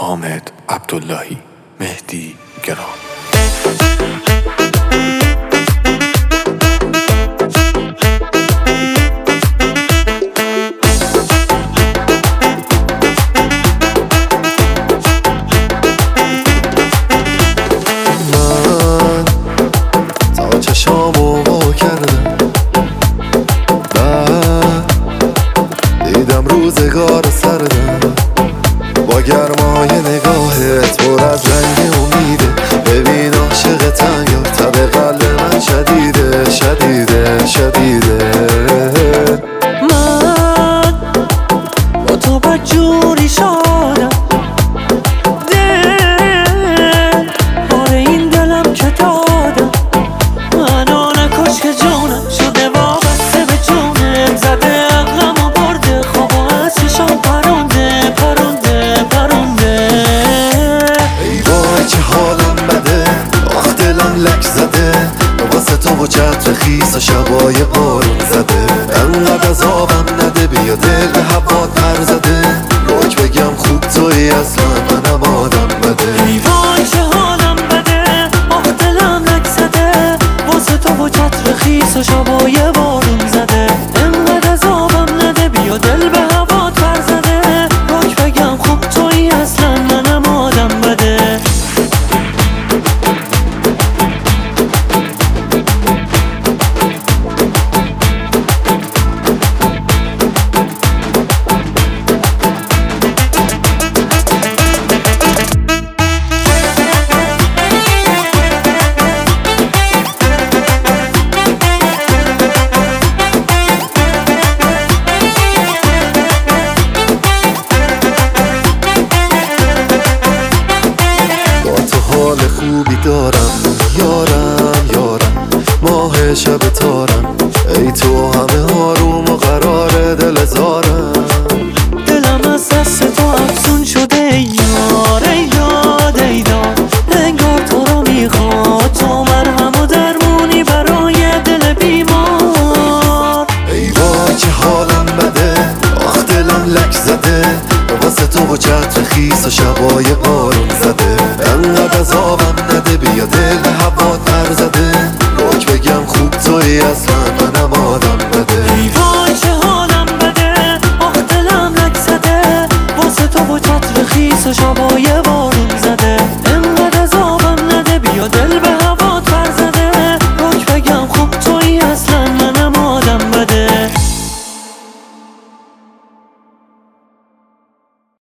حامد عبداللهی، مهدی گرام. چشامو وا کردم، دیدم روزگار سردم با گرمای نگاهت پر از رنگ امیده. ببین عاشقتم یا تب قلب من شدیده شدیده شدیده. من با تو بدجوری شدم، دل بار این دلم که دادم. منو نکش که جونم شده وابسته به جونم، زده عقلم و برده خواب و از چشام پرونده پرونده پرونده. ای وای چه حالم بده، آخ دلم لک زده، واسه تو و چتر خیس و شبای بارون زده. انقدر عذابم نده، بیا دل به هوا پر زده، روک بگم خوب تویی اصلا منم آدم بده. ای وای چه حالم بده، آخ دلم لک زده، واسه تو و چتر خیس و شبای بارون زده. انقدر عذابم نده، بیا دل به هوا پر زده، روک بگم خوب تویی اصلا منم آدم بده. حال خوبی دارم یارم یارم، ماه شب تارم، ای تو همه آروم و قرار دل زارم. دلم از دست تو افسون شده ای یار ای یاد ای داد، انگار تو رو میخواد، تو مرهم و درمونی برای دل بیمار. ای وای چه حالم بده، آخ دلم لک زده، واسه تو و چتر خیس و شبای بارون زده. انقدر عذابم نده، بیا دل به هوا پر زده، روک بگم خوب تویی اصلا منم آدم بده. ای وای چه حالم بده، آخ دلم لک زده، واسه تو و چتر خیس و